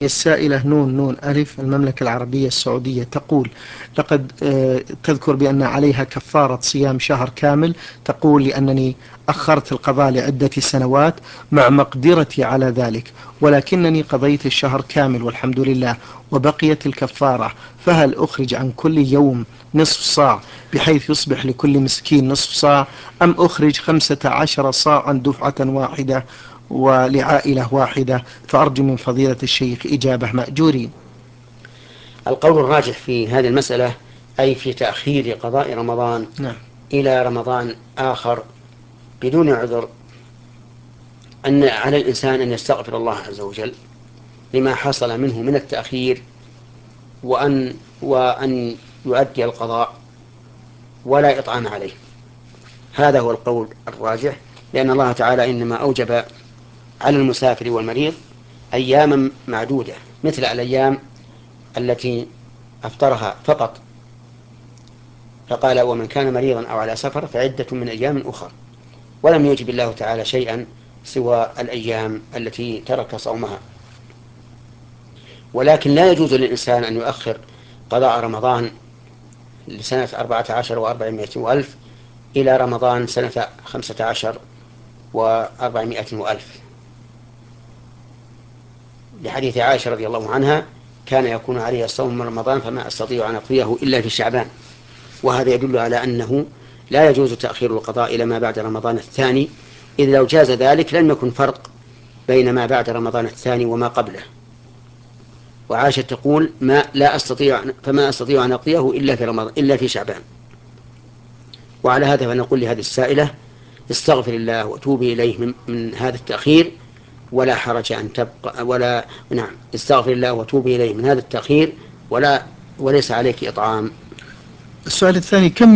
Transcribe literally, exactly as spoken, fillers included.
السائلة نون نون ألف المملكة العربية السعودية تقول: لقد آه، تذكر بأن عليها كفارة صيام شهر كامل. تقول: لأنني أخرت القضاء لعدة سنوات مع مقدرتي على ذلك، ولكنني قضيت الشهر كامل والحمد لله وبقيت الكفارة، فهل أخرج عن كل يوم نصف صاع بحيث يصبح لكل مسكين نصف صاع، أم أخرج خمسة عشر صاعا دفعة واحدة ولعائلة واحدة؟ فأرجو من فضيلة الشيخ إجابة مأجورين. القول الراجح في هذه المسألة، أي في تأخير قضاء رمضان نعم. إلى رمضان آخر بدون عذر، أن على الإنسان أن يستغفر الله عز وجل لما حصل منه من التأخير، وأن وأن يؤدي القضاء ولا إطعام عليه. هذا هو القول الراجح، لأن الله تعالى إنما أوجب على المسافر والمريض أياما معدودة مثل الأيام التي أفطرها فقط، فقال: ومن كان مريضا أو على سفر فعدة من أيام أخر. ولم يوجب الله تعالى شيئا سوى الأيام التي ترك صومها. ولكن لا يجوز للإنسان أن يؤخر قضاء رمضان لسنة أربعة عشر وأربعمائة وألف إلى رمضان سنة خمسة عشر وأربعمائة وألف، لحديث عائشة رضي الله عنها: كان يكون علي الصوم من رمضان فما أستطيع أن أقضيه إلا في شعبان. وهذا يدل على أنه لا يجوز تأخير القضاء إلى ما بعد رمضان الثاني، إذ لو جاز ذلك لم يكن فرق بين ما بعد رمضان الثاني وما قبله. وعائشة تقول: ما لا أستطيع فما أستطيع أن أقضيه إلا في رمضان إلا في شعبان. وعلى هذا فنقول لهذه السائلة: استغفر الله وتوبي إليه من, من هذا التأخير، ولا حرج أن تبقى ولا نعم استغفر الله وتوبي إليه من هذا التأخير، ولا وليس عليك إطعام. السؤال الثاني: كم